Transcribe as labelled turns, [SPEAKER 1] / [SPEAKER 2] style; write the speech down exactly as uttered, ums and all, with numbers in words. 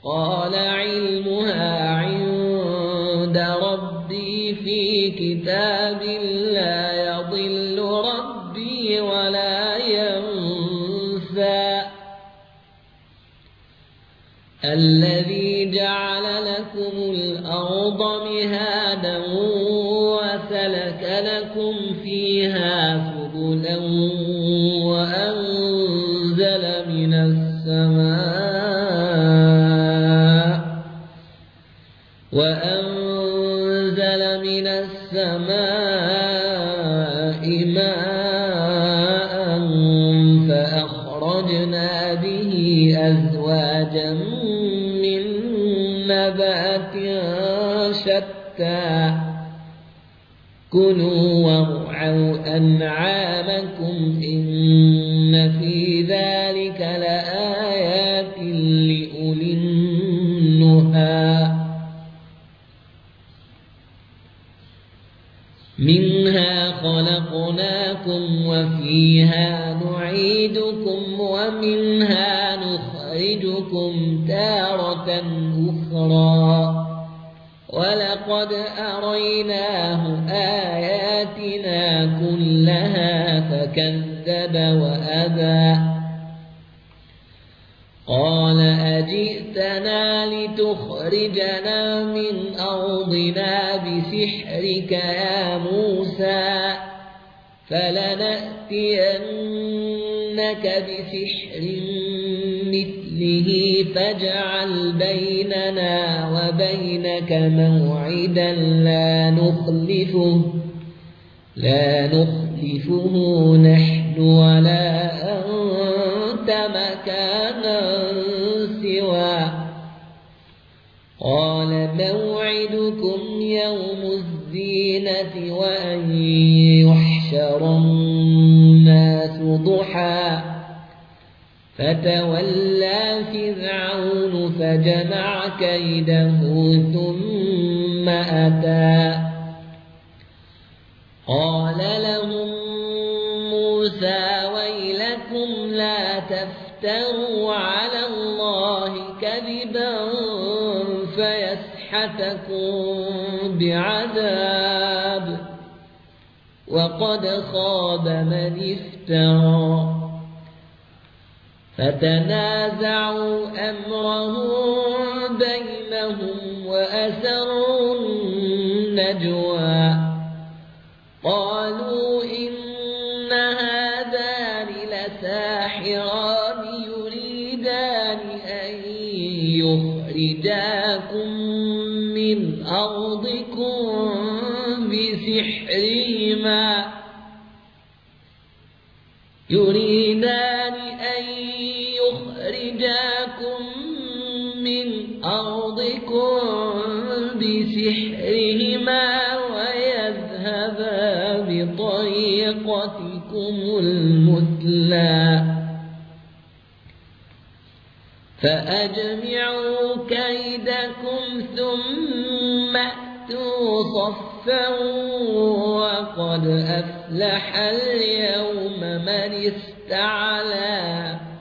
[SPEAKER 1] قال علمها عند ربي في كتاب لا يضل ربي ولا ينسى الذي جعل لكم الأرض مهادا وسلك لكم فيها سبلا وأنزل من السماء وأنزل من السماء ماء فأخرجنا به أزواجا من نبات شتى كلوا وارعوا أنعامكم إن في ذلك لآيات لأولي النهى منها خلقناكم وفيها نعيدكم ومنها نخرجكم تارة أخرى ولقد أريناه آياتنا كلها فكذب وأبى قال أجئتنا لتخرجنا من أرضنا بسحرك يا موسى فلنأتينك بسحر مثله فاجعل بيننا وبينك موعدا لا نخلفه لا نخلفه نحن ولا أنت مكانا سوى قال موعدكم يوم الزينة وأن يحشر الناس ضحى فتولى فرعون فجمع كيده ثم أتى قال لهم موسى ويلكم لا تفتروا على الله كذبا فيسحتكم بعذاب وقد خاب من افترى فتنازعوا أمرهم بينهم وأسروا النجوى قالوا إن هذان لساحران يريدان أن يخرجاكم من أرضكم بسحرهما يريدان أن يخرجاكم من أرضكم بسحرهما ويذهبا بطريقتكم المثلى فأجمعوا كيدكم ثم أتوا صفا وقد أفلح اليوم من استعلى